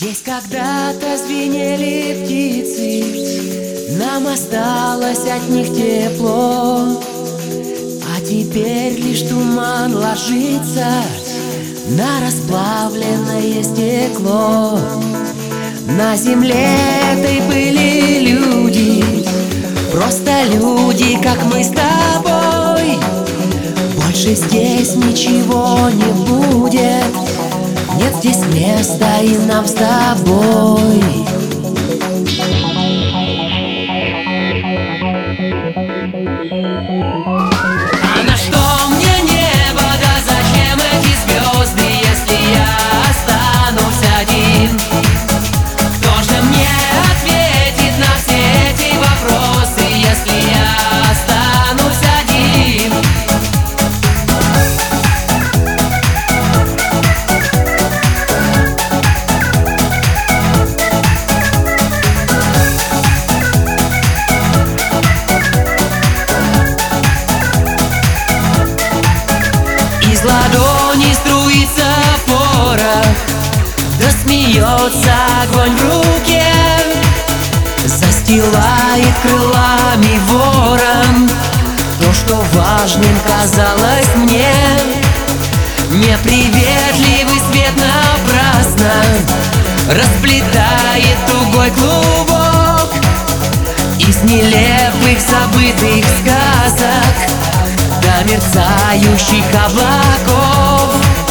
Здесь когда-то звенели птицы, нам осталось от них тепло. А теперь лишь туман ложится на расплавленное стекло. На земле этой были люди, просто люди, как мы с тобой. Больше здесь ничего не будет, нет здесь места и нам с тобой. А на что мне небо, да зачем эти звезды, если я останусь один? Кто же мне ответит на все эти вопросы, если я останусь один? Из ладони струится порох, да смеется огонь в руке. Застилает крылами ворон то, что важным казалось мне. Неприветливый свет напрасно расплетает тугой клубок из нелепых забытых сказок до мерцающих облаков.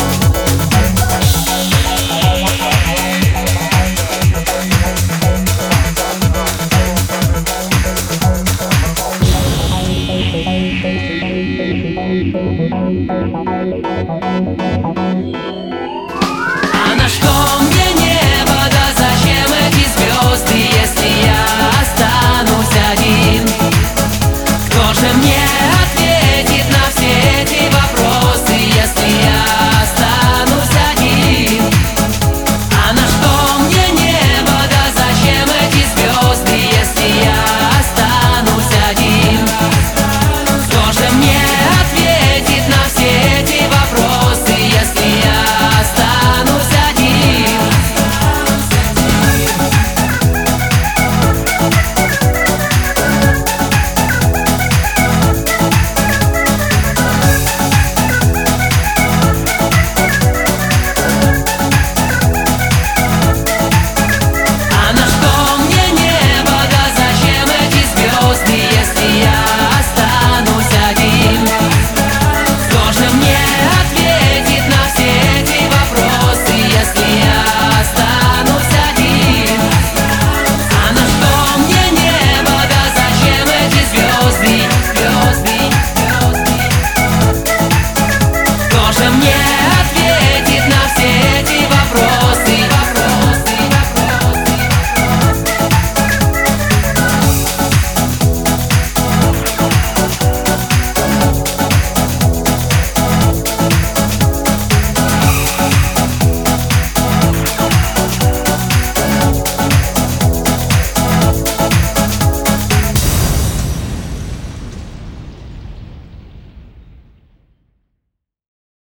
А на что мне небо, да зачем эти звезды, если я останусь один? Кто же мне